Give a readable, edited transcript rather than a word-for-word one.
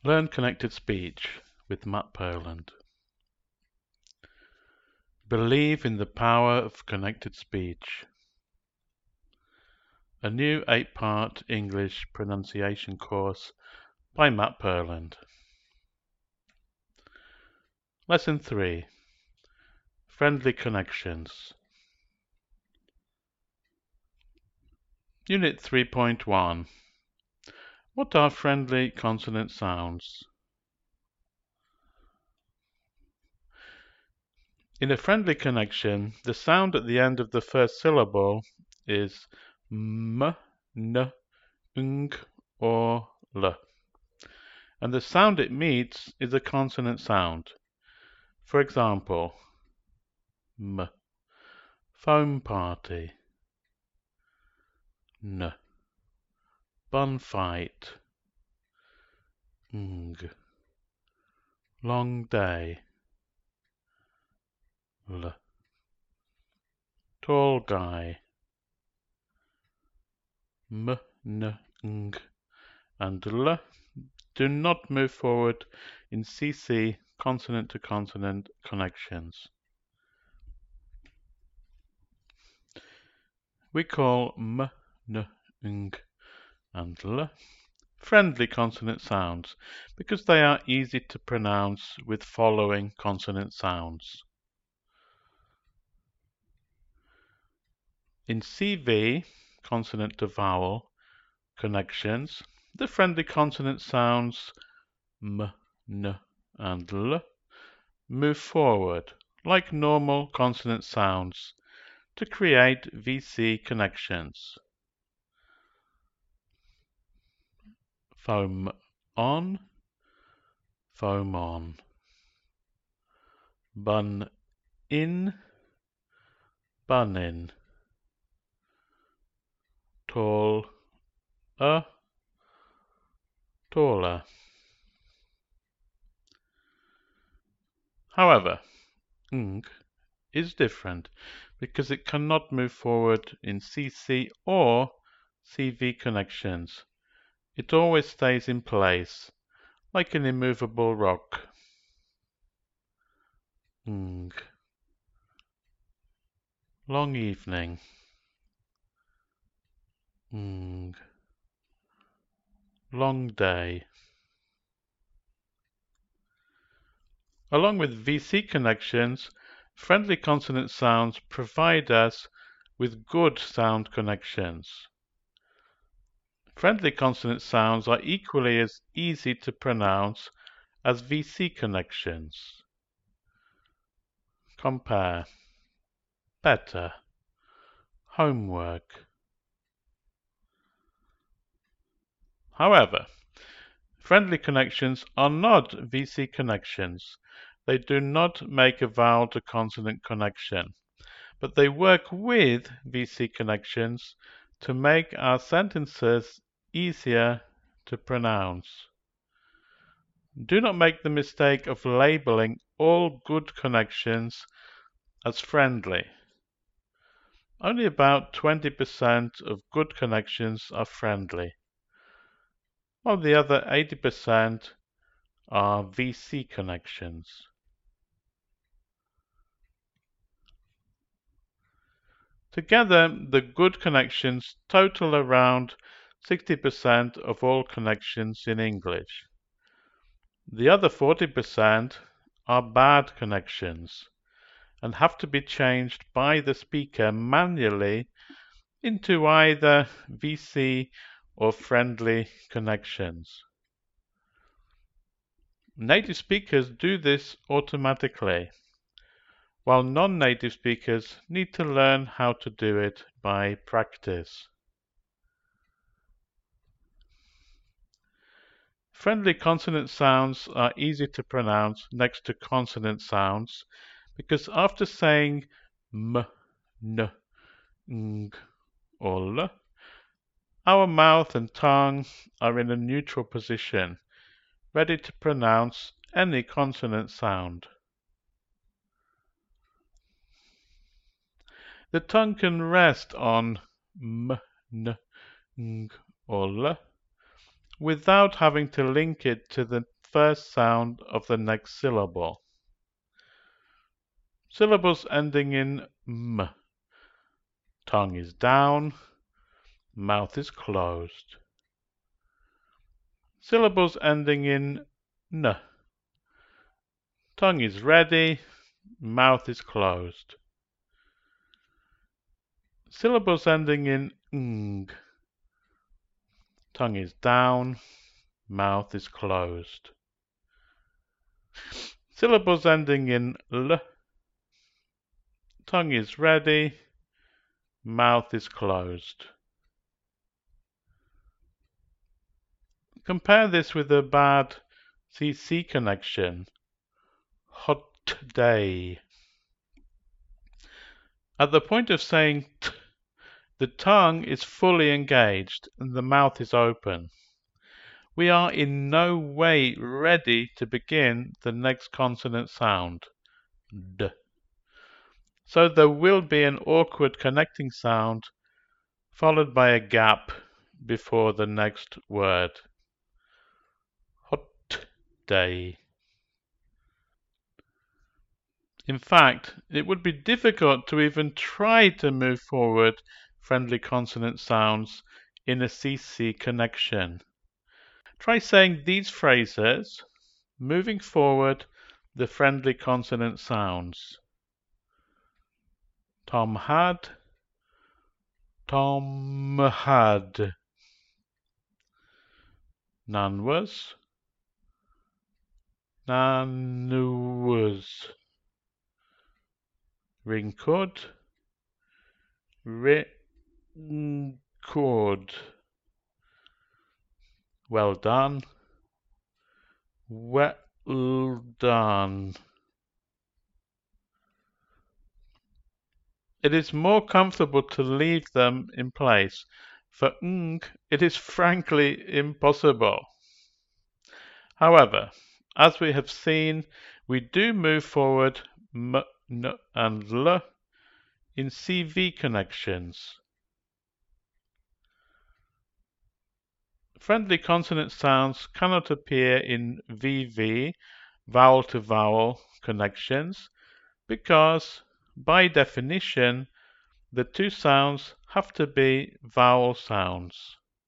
Learn connected speech with Matt Poland. Believe in the power of connected speech. A new 8-part English pronunciation course by Matt Poland. Lesson 3. Friendly connections. Unit 3.1. What are friendly consonant sounds? In a friendly connection, the sound at the end of the first syllable is m, n, ng, or l, and the sound it meets is a consonant sound. For example, m, foam party, n, bun fight, ng, long day, l, tall guy, m, n, ng, and l do not move forward in CC consonant to consonant connections. We call m, n, ng, and l friendly consonant sounds because they are easy to pronounce with following consonant sounds. In CV, consonant to vowel, connections, the friendly consonant sounds m, n, and l move forward like normal consonant sounds to create VC connections. Foam on, foam on. Bun in, bun in. Tall, taller. However, ng is different because it cannot move forward in CC or CV connections. It always stays in place, like an immovable rock. Ng. Long evening. Ng. Long day. Along with VC connections, friendly consonant sounds provide us with good sound connections. Friendly consonant sounds are equally as easy to pronounce as VC connections. Compare. Better. Homework. However, friendly connections are not VC connections. They do not make a vowel to consonant connection, but they work with VC connections to make our sentences easier to pronounce. Do not make the mistake of labeling all good connections as friendly. Only about 20% of good connections are friendly, while the other 80% are VC connections. Together, the good connections total around 60% of all connections in English. The other 40% are bad connections and have to be changed by the speaker manually into either VC or friendly connections. Native speakers do this automatically, while non-native speakers need to learn how to do it by practice. Friendly consonant sounds are easy to pronounce next to consonant sounds because after saying m, n, ng, or l, our mouth and tongue are in a neutral position, ready to pronounce any consonant sound. The tongue can rest on m, n, ng, or l without having to link it to the first sound of the next syllable. Syllables ending in m. Tongue is down, mouth is closed. Syllables ending in n. Tongue is ready, mouth is closed. Syllables ending in ng. Tongue is down, mouth is closed. Syllables ending in l. Tongue is ready, mouth is closed. Compare this with a bad CC connection. Hot day. At the point of saying t, the tongue is fully engaged and the mouth is open. We are in no way ready to begin the next consonant sound, d. So there will be an awkward connecting sound followed by a gap before the next word. Hot day. In fact, it would be difficult to even try to move forward friendly consonant sounds in a CC connection. Try saying these phrases, moving forward the friendly consonant sounds. Tom had, Tom had. Nan was, Nan was. Ring could, ring could. Well done, well done. It is more comfortable to leave them in place. For ng, it is frankly impossible. However, as we have seen, we do move forward m, n, and l in CV connections. Friendly consonant sounds cannot appear in VV, vowel to vowel connections, because by definition the two sounds have to be vowel sounds.